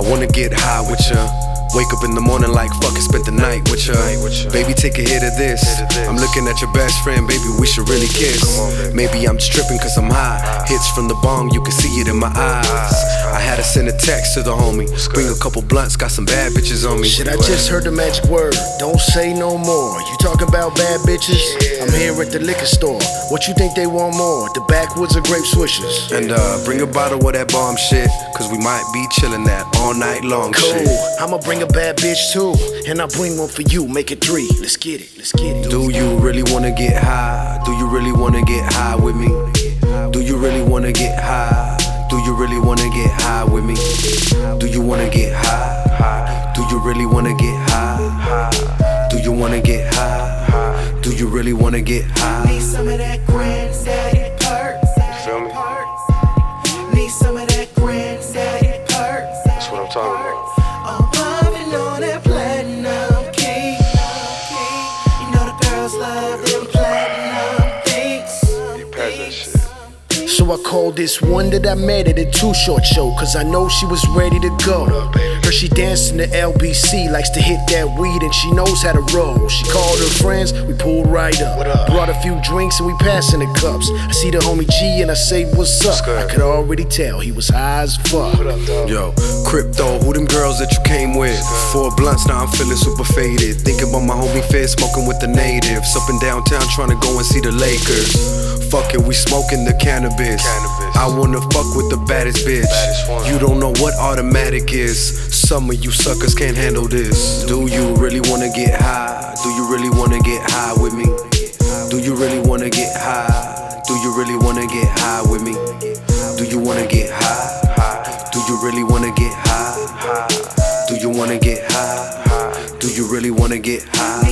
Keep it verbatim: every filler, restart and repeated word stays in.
wanna get high with ya. Wake up in the morning like fuck it, spent the night with ya. Baby, take a hit of this. I'm looking at your best friend, baby, we should really kiss. Maybe I'm just tripping cause I'm high. Hits from the bong, you can see it in my eyes. I had to send a text to the homie. Bring a couple blunts, got some bad bitches on me. Shit, I just heard the magic word, don't say no more. You talking about bad bitches? I'm here at the liquor store. What you think they want more? The backwoods or grape swishers? And uh, bring a bottle of that bomb shit, cause we might be chillin' that all night long cool. shit. I'ma bring a bad bitch too, and I'll bring one for you, make it three. Let's get it, let's get it. Do you really wanna get high? Do you really wanna get high with me? Do you really wanna get high? Do you really wanna get high with me? Do you wanna get high? Do you really wanna get high? Do you wanna get high? Do you really wanna get high? Need some of that granddaddy perks. Feel me? Need some of that granddaddy perks. That's what I'm talking about. I'm pumping on that platinum king. You know the girls love them platinum things. You pass that shit. So I called this one that I met at a Too Short show, cause I know she was ready to go. Heard she danced in the L B C, likes to hit that weed and she knows how to roll. She called her friends, we pulled right up. Brought a few drinks and we passing the cups. I see the homie G and I say what's up. I could already tell he was high as fuck. Yo, Crypto, who them girls that you came with? Four blunts, now I'm feeling super faded. Thinking about my homie Fed smoking with the natives. Up in downtown trying to go and see the Lakers. Fuck it, we smoking the cannabis. I wanna fuck with the baddest bitch. You don't know what automatic is. Some of you suckers can't handle this. Do you really wanna get high? Do you really wanna get high with me? Do you really wanna get high? Do you really wanna get high with me? Do you wanna get high? Do you really wanna get high? Do you wanna get high? Do you really wanna get high?